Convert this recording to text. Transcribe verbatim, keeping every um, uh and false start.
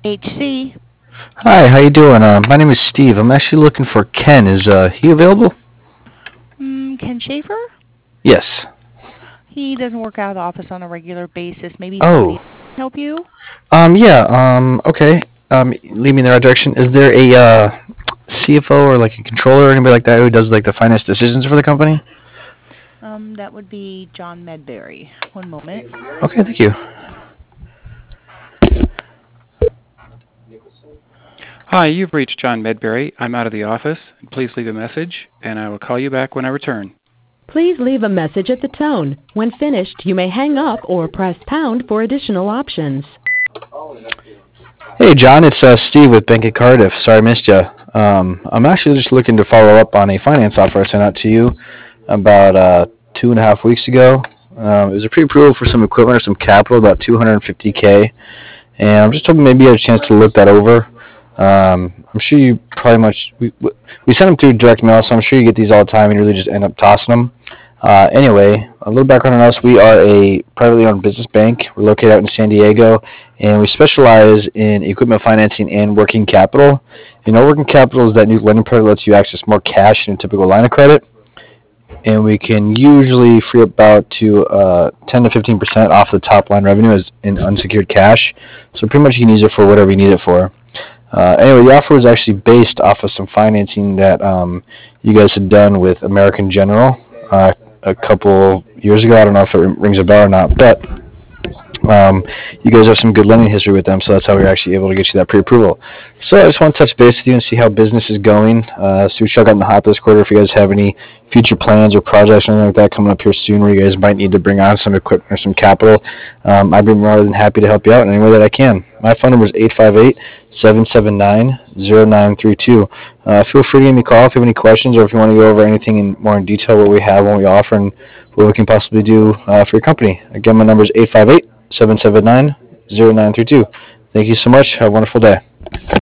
H C. Hi, how you doing? Uh, my name is Steve. I'm actually looking for Ken. Is uh, he available? Mm, Ken Schaefer? Yes. He doesn't work out of the office on a regular basis. Maybe somebody Oh, can help you? um, yeah. Um, okay. Um, lead me in the right direction. Is there a uh, C F O or like a controller or anybody like that who does like the finance decisions for the company? Um, that would be John Medberry. One moment. Okay, thank you. Hi, you've reached John Medberry. I'm out of the office. Please leave a message, and I will call you back when I return. Please leave a message at the tone. When finished, you may hang up or press pound for additional options. Hey, John. It's uh, Steve with Bank of Cardiff. Sorry I missed you. Um, I'm actually just looking to follow up on a finance offer I sent out to you about uh, two and a half weeks ago. Um, it was a pre-approval for some equipment or some capital, about two hundred fifty k. And I'm just hoping maybe you had a chance to look that over. Um, I'm sure you probably much we, we send them through direct mail, so I'm sure you get these all the time and you really just end up tossing them. Uh, anyway, a little background on us: we are a privately owned business bank. We're located out in San Diego, and we specialize in equipment financing and working capital. You know, working capital is that new lending product that lets you access more cash than a typical line of credit, and we can usually free up about to uh, ten to fifteen percent off the top line revenue as in unsecured cash. So pretty much you can use it for whatever you need it for. Uh, anyway, the offer was actually based off of some financing that um, you guys had done with American General uh, a couple years ago. I don't know if it rings a bell or not, but um, you guys have some good lending history with them, so that's how we were actually able to get you that pre-approval. So I just want to touch base with you and see how business is going. Uh, see what y'all got in the hot this quarter. If you guys have any future plans or projects or anything like that coming up here soon where you guys might need to bring on some equipment or some capital, um, I'd be more than happy to help you out in any way that I can. My phone number is eight five eight, seven seven nine, zero nine three two. Uh, feel free to give me a call if you have any questions or if you want to go over anything in more in detail, what we have, what we offer, and what we can possibly do uh, for your company. Again, my number is eight five eight, seven seven nine, zero nine three two. Thank you so much. Have a wonderful day.